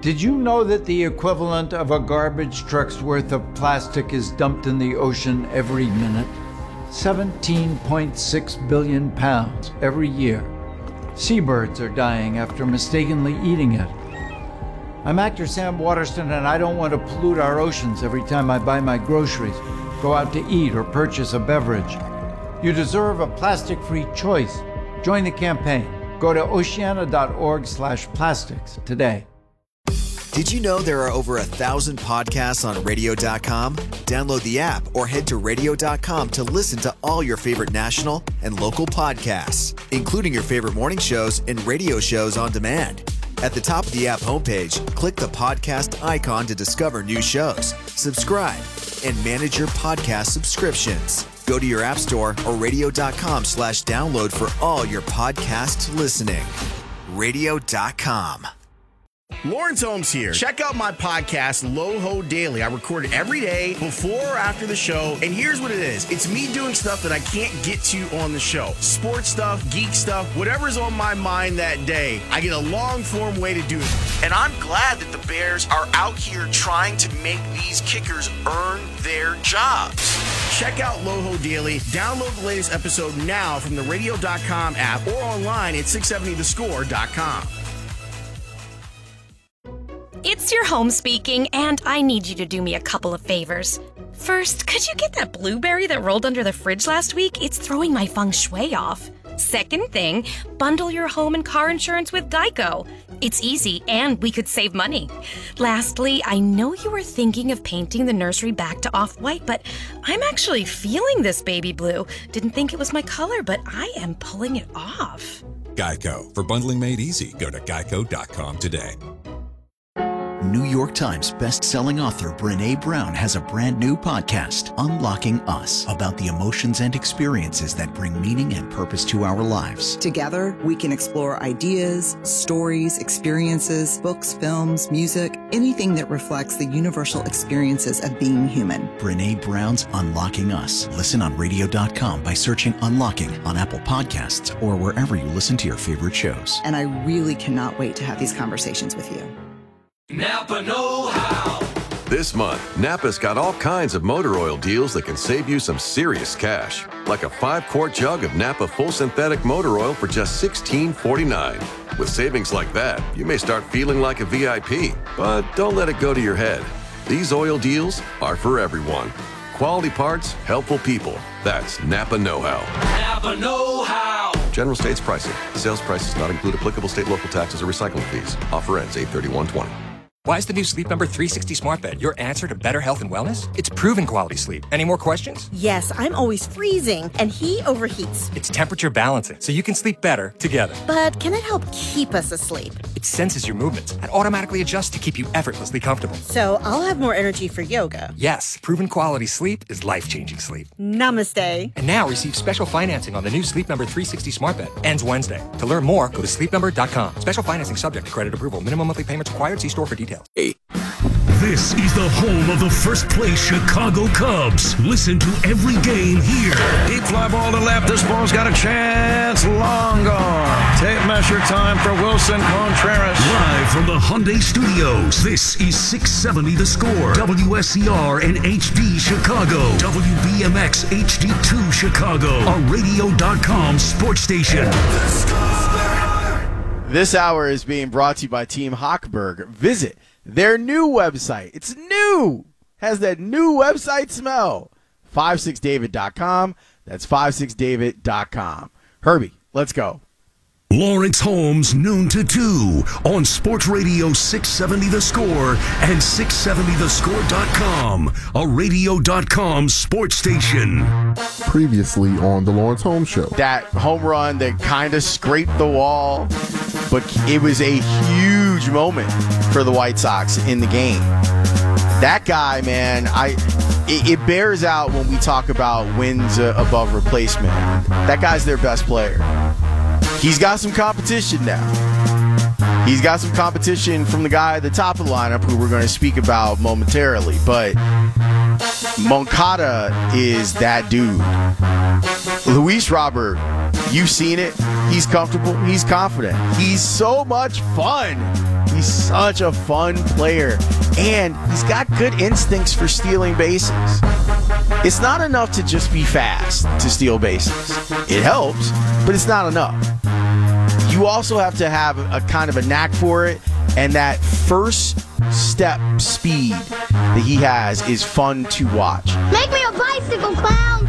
Did you know that the equivalent of a garbage truck's worth of plastic is dumped in the ocean every minute? 17.6 billion pounds every year. Seabirds are dying after mistakenly eating it. I'm actor Sam Waterston, and I don't want to pollute our oceans every time I buy my groceries, go out to eat, or purchase a beverage. You deserve a plastic-free choice. Join the campaign. Go to oceana.org/plastics today. Did you know there are over 1,000 podcasts on radio.com? Download the app or head to radio.com to listen to all your favorite national and local podcasts, including your favorite morning shows and radio shows on demand. At the top of the app homepage, click the podcast icon to discover new shows, subscribe, and manage your podcast subscriptions. Go to your app store or radio.com/download for all your podcast listening. Radio.com. Lawrence Holmes here. Check out my podcast, Loho Daily. I record it every day, before or after the show. And here's what it is. It's me doing stuff that I can't get to on the show. Sports stuff, geek stuff, whatever's on my mind that day. I get a long-form way to do it. And I'm glad that the Bears are out here trying to make these kickers earn their jobs. Check out Loho Daily. Download the latest episode now from the radio.com app or online at 670thescore.com. It's your home speaking, and I need you to do me a couple of favors. First, could you get that blueberry that rolled under the fridge last week? It's throwing my feng shui off. Second thing, bundle your home and car insurance with Geico. It's easy, and we could save money. Lastly, I know you were thinking of painting the nursery back to off-white, but I'm actually feeling this baby blue. Didn't think it was my color, but I am pulling it off. Geico. For bundling made easy, go to geico.com today. New York Times best-selling author Brené Brown has a brand new podcast, Unlocking Us, about the emotions and experiences that bring meaning and purpose to our lives. Together, we can explore ideas, stories, experiences, books, films, music, anything that reflects the universal experiences of being human. Brené Brown's Unlocking Us. Listen on radio.com by searching Unlocking on Apple Podcasts or wherever you listen to your favorite shows. And I really cannot wait to have these conversations with you. Napa Know-How. This month, Napa's got all kinds of motor oil deals that can save you some serious cash. Like a 5-quart jug of Napa full synthetic motor oil for just $16.49. With savings like that, you may start feeling like a VIP. But don't let it go to your head. These oil deals are for everyone. Quality parts, helpful people. That's Napa Know-How. Napa Know-How. General States pricing. Sales prices not include applicable state, local taxes, or recycling fees. Offer ends 8/31/20. Why is the new Sleep Number 360 Smart Bed your answer to better health and wellness? It's proven quality sleep. Any more questions? Yes, I'm always freezing, and he overheats. It's temperature balancing, so you can sleep better together. But can it help keep us asleep? It senses your movements and automatically adjusts to keep you effortlessly comfortable. So I'll have more energy for yoga. Yes, proven quality sleep is life-changing sleep. Namaste. And now receive special financing on the new Sleep Number 360 Smart Bed. Ends Wednesday. To learn more, go to sleepnumber.com. Special financing subject to credit approval. Minimum monthly payments required. See store for details. This is the home of the first place Chicago Cubs. Listen to every game here. Deep fly ball to left. This ball's got a chance. Long gone. Tape measure time for Wilson Contreras. Live from the Hyundai Studios. This is 670 The Score. WSCR and HD Chicago. WBMX HD2 Chicago. A radio.com sports station. This hour is being brought to you by Team Hochberg. Visit their new website. It's new. Has that new website smell. 56david.com. That's 56david.com. Herbie, let's go. Lawrence Holmes, noon to 2 on Sports Radio 670 The Score and 670thescore.com, a radio.com sports station. Previously on the Lawrence Holmes Show. That home run that kind of scraped the wall, but it was a huge moment for the White Sox in the game. That guy, man, it bears out when we talk about wins above replacement. That guy's their best player. He's got some competition now. He's got some competition from the guy at the top of the lineup who we're going to speak about momentarily. But Moncada is that dude. Luis Robert, you've seen it. He's comfortable. He's confident. He's so much fun. He's such a fun player, and he's got good instincts for stealing bases. It's not enough to just be fast to steal bases. It helps, but it's not enough. You also have to have a kind of a knack for it, and that first step speed that he has is fun to watch. Make me a bicycle clown!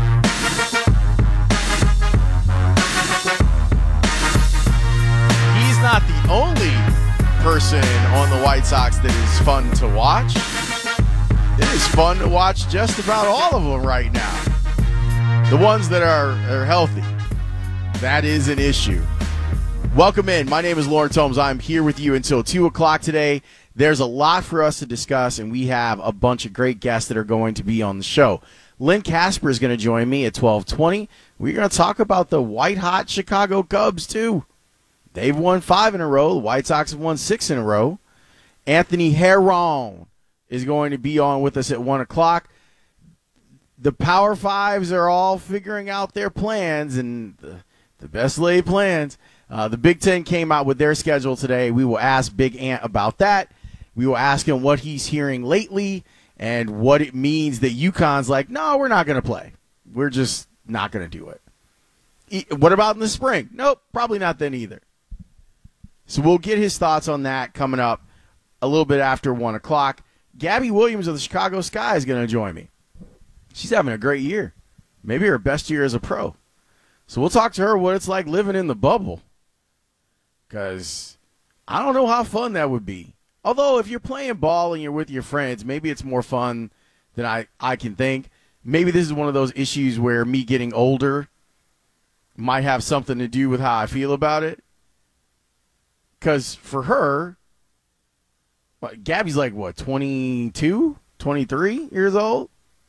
He's not the only person on the White Sox that is fun to watch. It is fun to watch just about all of them right now. The ones that are healthy. That is an issue. Welcome in. My name is Lawrence Holmes. I'm here with you until 2 o'clock today. There's a lot for us to discuss, and we have a bunch of great guests that are going to be on the show. Lynn Casper is going to join me at 12:20. We're going to talk about the white-hot Chicago Cubs, too. They've won 5 in a row. The White Sox have won 6 in a row. Anthony Herron is going to be on with us at 1 o'clock. The Power Fives are all figuring out their plans, and the best laid plans. The Big Ten came out with their schedule today. We will ask Big Ant about that. We will ask him what he's hearing lately and what it means that UConn's like, no, we're not going to play. We're just not going to do it. What about in the spring? Nope, probably not then either. So we'll get his thoughts on that coming up a little bit after 1 o'clock. Gabby Williams of the Chicago Sky is going to join me. She's having a great year. Maybe her best year as a pro. So we'll talk to her what it's like living in the bubble. Because I don't know how fun that would be. Although if you're playing ball and you're with your friends, maybe it's more fun than I can think. Maybe this is one of those issues where me getting older might have something to do with how I feel about it. Because for her, Gabby's like, what, 22, 23 years old?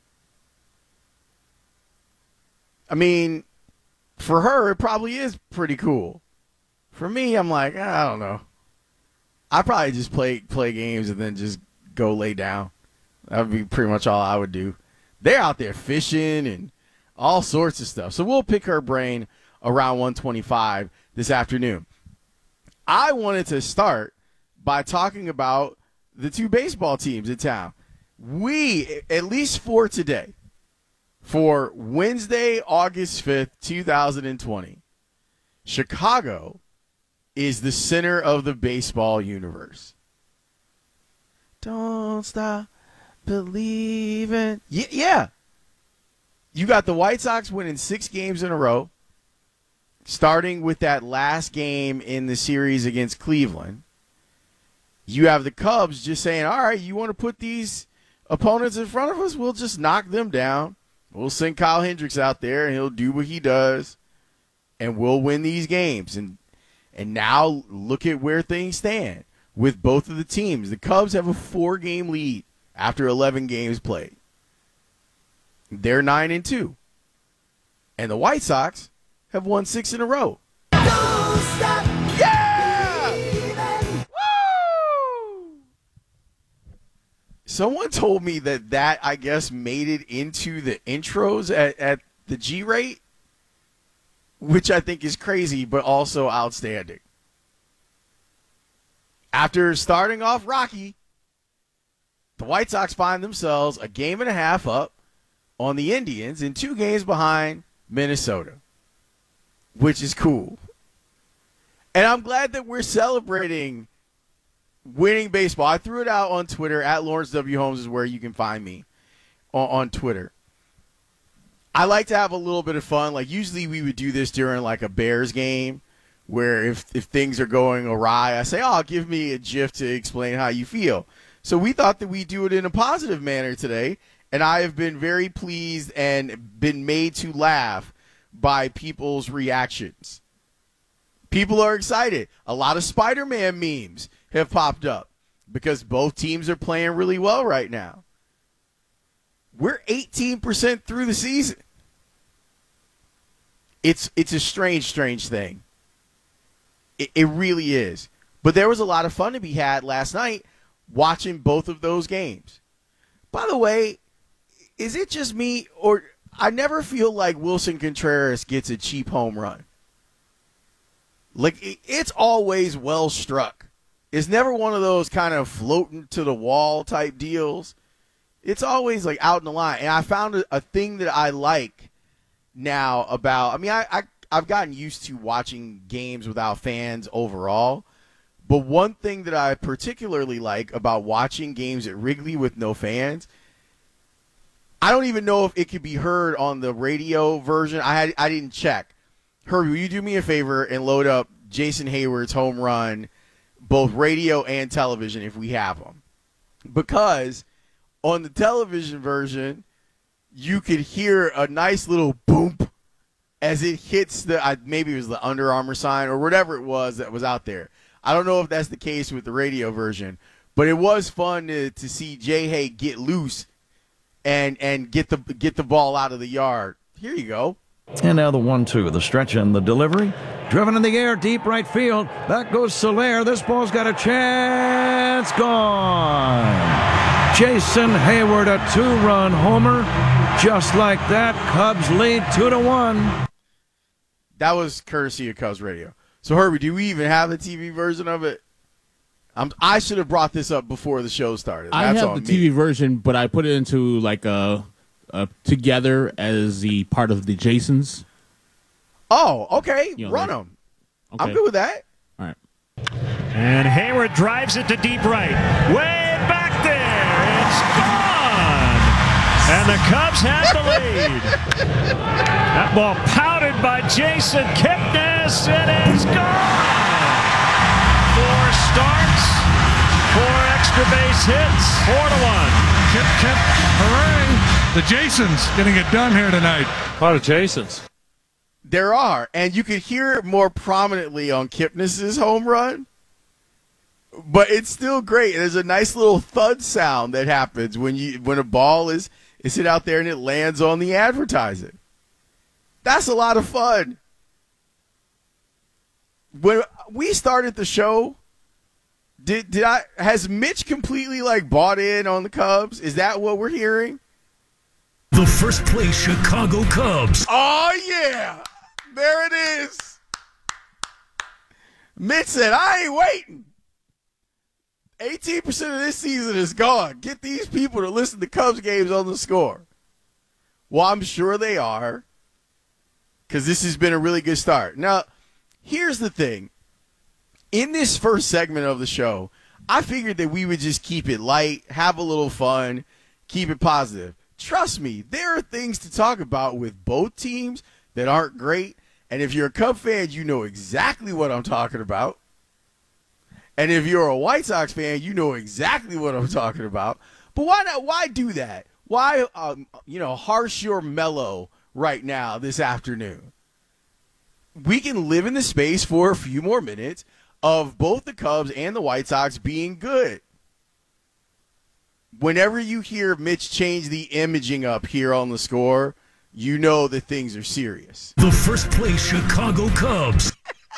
I mean, for her, it probably is pretty cool. For me, I'm like, I don't know. I probably just play games and then just go lay down. That would be pretty much all I would do. They're out there fishing and all sorts of stuff. So we'll pick her brain around 1:25 this afternoon. I wanted to start by talking about the 2 baseball teams in town. We, at least for today, for Wednesday, August 5th, 2020, Chicago is the center of the baseball universe. Don't stop believing. Yeah. You got the White Sox winning 6 games in a row, starting with that last game in the series against Cleveland. You have the Cubs just saying, all right, you want to put these opponents in front of us? We'll just knock them down. We'll send Kyle Hendricks out there, and he'll do what he does, and we'll win these games. And now look at where things stand with both of the teams. The Cubs have a 4-game lead after 11 games played. They're 9-2. And the White Sox have won 6 in a row. Don't stop. Yeah! Woo! Someone told me that I guess made it into the intros at the G-rate, which I think is crazy, but also outstanding. After starting off rocky, the White Sox find themselves a 1.5 games up on the Indians and 2 games behind Minnesota, which is cool. And I'm glad that we're celebrating winning baseball. I threw it out on Twitter. At Lawrence W. Holmes is where you can find me on Twitter. I like to have a little bit of fun. Like, usually we would do this during, like, a Bears game where if things are going awry, I say, give me a GIF to explain how you feel. So we thought that we'd do it in a positive manner today, and I have been very pleased and been made to laugh by people's reactions. People are excited. A lot of Spider-Man memes have popped up because both teams are playing really well right now. We're 18% through the season. It's a strange thing. It really is. But there was a lot of fun to be had last night watching both of those games. By the way, is it just me, or I never feel like Wilson Contreras gets a cheap home run? Like, it's always well struck It's never one of those kind of floating to the wall type deals. It's always like out in the line. And I found a thing that I like now about, I mean, I've gotten used to watching games without fans overall. But one thing that I particularly like about watching games at Wrigley with no fans, I don't even know if it could be heard on the radio version. I didn't check. Herbie, will you do me a favor and load up Jason Hayward's home run, both radio and television, if we have them? Because on the television version, you could hear a nice little boom as it hits maybe it was the Under Armour sign or whatever it was that was out there. I don't know if that's the case with the radio version, but it was fun to see Jay Hay get loose and get the ball out of the yard. Here you go. And now the 1-2, the stretch and the delivery. Driven in the air, deep right field. Back goes Soler. This ball's got a chance. Gone. Jason Hayward, a 2-run homer. Just like that, Cubs lead 2-1. That was courtesy of Cubs Radio. So, Herbie, do we even have the TV version of it? I should have brought this up before the show started. I have the TV version, but I put it into like a together as the part of the Jasons. Oh, okay. Run them. Okay. I'm good with that. All right. And Hayward drives it to deep right. Way back there. It's gone. And the Cubs have the lead. That ball pounded by Jason Kipnis. It is gone. 4 starts, 4 extra base hits, 4-1. Kip, hooray. The Jasons getting it done here tonight. A lot of Jasons. There are, and you could hear it more prominently on Kipnis's home run, but it's still great. There's a nice little thud sound that happens when a ball is hit out there and it lands on the advertising. That's a lot of fun. When we started the show, has Mitch completely bought in on the Cubs? Is that what we're hearing? The first place Chicago Cubs. Oh yeah, there it is. Mitch said, "I ain't waiting. 18% of this season is gone. Get these people to listen to Cubs games on the Score." Well, I'm sure they are, because this has been a really good start. Now, here's the thing. In this first segment of the show, I figured that we would just keep it light, have a little fun, keep it positive. Trust me, there are things to talk about with both teams that aren't great. And if you're a Cub fan, you know exactly what I'm talking about. And if you're a White Sox fan, you know exactly what I'm talking about. But why not? Why do that? Why, harsh your mellow right now this afternoon? We can live in the space for a few more minutes of both the Cubs and the White Sox being good. Whenever you hear Mitch change the imaging up here on the Score, you know that things are serious. The first place Chicago Cubs.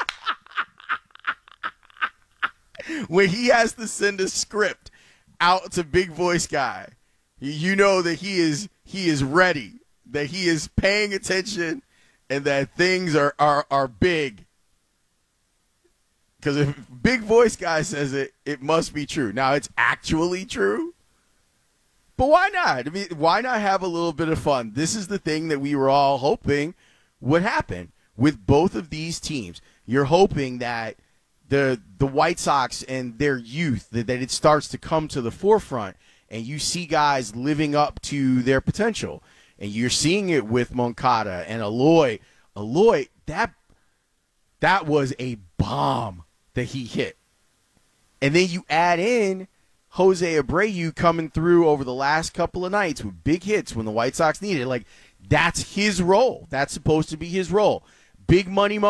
When he has to send a script out to Big Voice Guy, you know that he is ready, that he is paying attention, and that things are big. Because if Big Voice Guy says it, it must be true. Now, it's actually true. But why not? I mean, why not have a little bit of fun? This is the thing that we were all hoping would happen with both of these teams. You're hoping that the White Sox and their youth, that it starts to come to the forefront, and you see guys living up to their potential. And you're seeing it with Moncada and Eloy. Eloy, that was a bomb that he hit. And then you add in Jose Abreu coming through over the last couple of nights with big hits when the White Sox needed it. That's his role. That's supposed to be his role. Big money